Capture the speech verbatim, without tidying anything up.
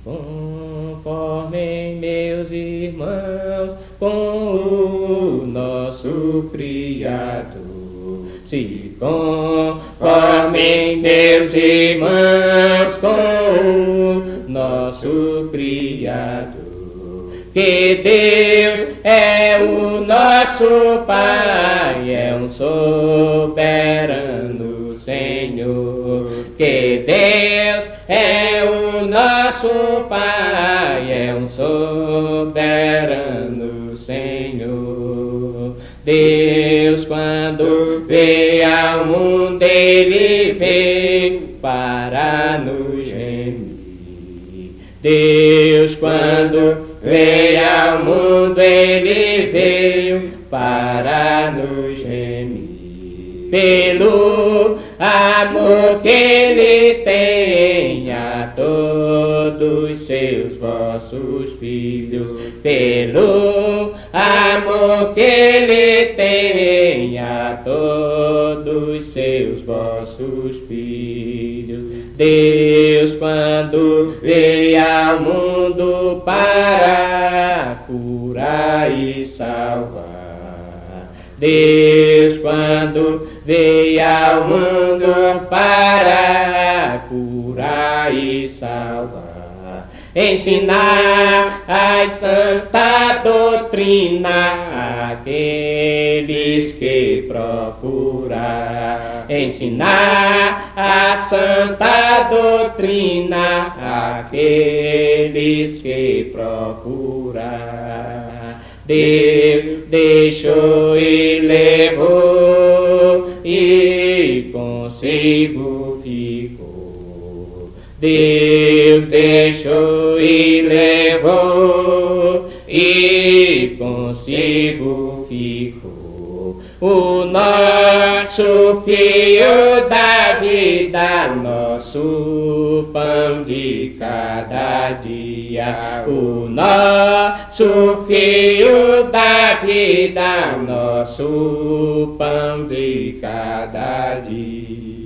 conformem meus irmãos com o nosso Criador. Se conformem meus irmãos com o nosso Criador. Que Deus é o nosso Pai, é um soberano Senhor. Que Deus é o nosso Pai, é um soberano Senhor. Deus, quando veio ao mundo, Ele veio para nos remir. Deus, quando veio ao mundo, Ele veio para nos remir. Pelo amor que Ele tem a todos seus vossos filhos, pelo amor que Ele tem a todos seus vossos filhos. Deus, quando veio ao mundo para curar e salvar. Deus, quando veio ao mundo para curar e salvar. Ensinar a santa doutrina àqueles que procurar. Ensinar a santa doutrina àqueles que procurar. Deus deixou e levou, e consigo ficou. Deus deixou e levou, e consigo ficou. O nosso Filho da vida, nosso pão de cada dia. O nosso Filho da vida, nosso pão de cada dia.